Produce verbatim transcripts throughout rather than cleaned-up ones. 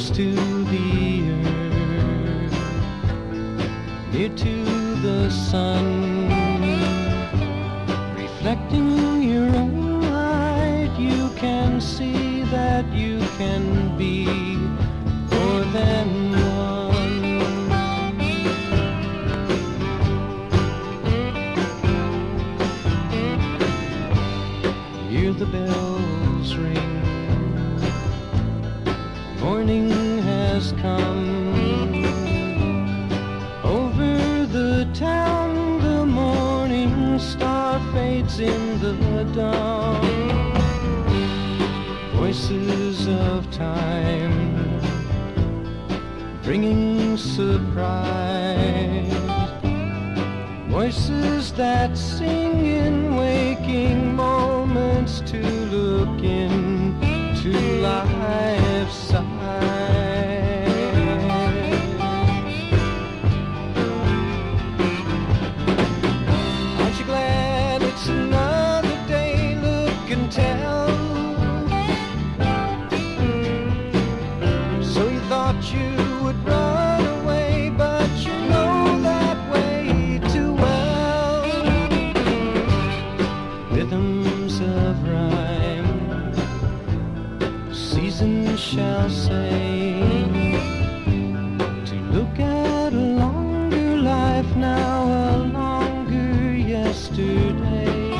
close to the earth, near to the sun, reflecting your own light. You can see that you can be more than one. Hear the bells ring, morning has come. Over the town the morning star fades in the dawn. Voices of time bringing surprise, voices that sing in waking moments to look into life's eyes. Aren't you glad it's another day? Look and tell. So you thought you would run away, but you know that way too well. Rhythms of rhyme, seasons shall say, to look at a longer life now, a longer yesterday.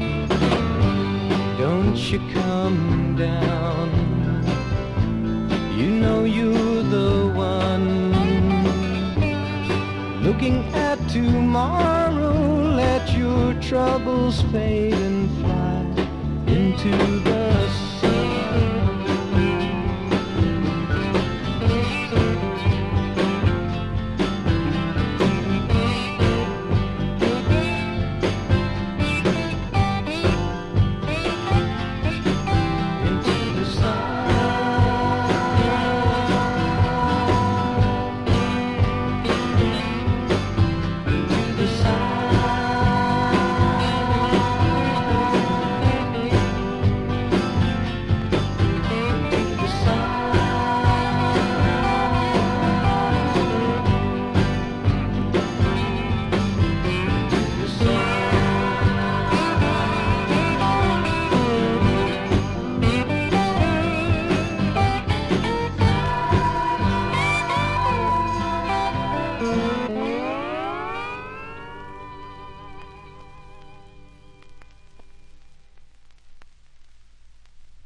Don't you come down, you know you're the one. Looking at tomorrow, let your troubles fade and fly into the